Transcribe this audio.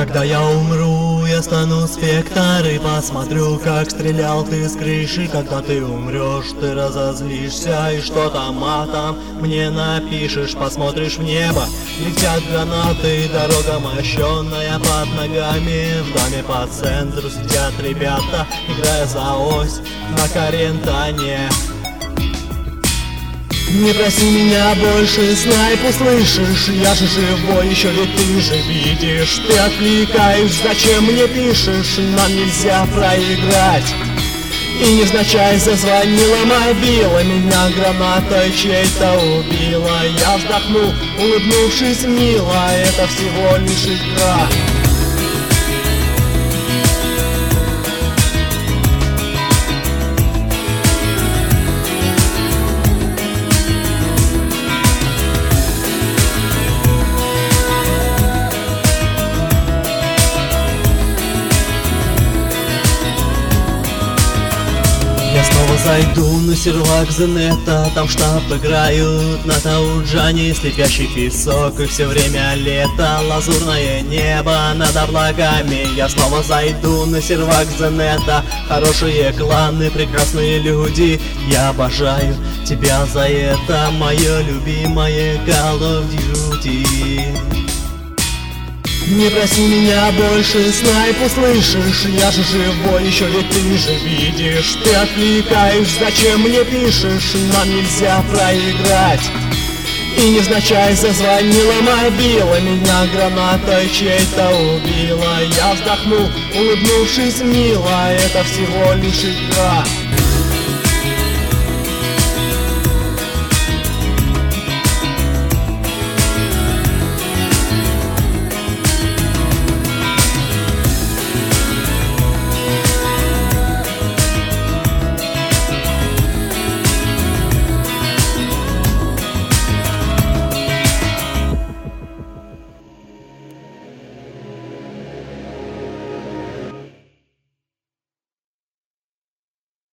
Когда я умру, я стану спектр и посмотрю, как стрелял ты с крыши. Когда ты умрешь, ты разозлишься, и что-то матом мне напишешь. Посмотришь в небо, летят гранаты, дорога мощенная под ногами. В доме по центру сидят ребята, играя за ось на карентане. Не проси меня больше, снайп услышишь. Я же живой еще, ведь ты же видишь. Ты отвлекаешь, зачем мне пишешь? Нам нельзя проиграть. И невзначай зазвонила мобила, меня гранатой чей-то убила. Я вздохнул, улыбнувшись мило, это всего лишь игра. Я снова зайду на сервак Зенета, там штаб играют на тауджане, слепящий песок и все время лето, лазурное небо над облаками. Я снова зайду на сервак Зенета, хорошие кланы, прекрасные люди. Я обожаю тебя за это, мое любимое Call of Duty. Не проси меня больше, снайп услышишь. Я же живой еще, ведь ты же видишь. Ты отвлекаешь, зачем мне пишешь? Нам нельзя проиграть. И невзначай зазвонила мобила, меня гранатой чей-то убила. Я вздохнул, улыбнувшись мило, это всего лишь игра.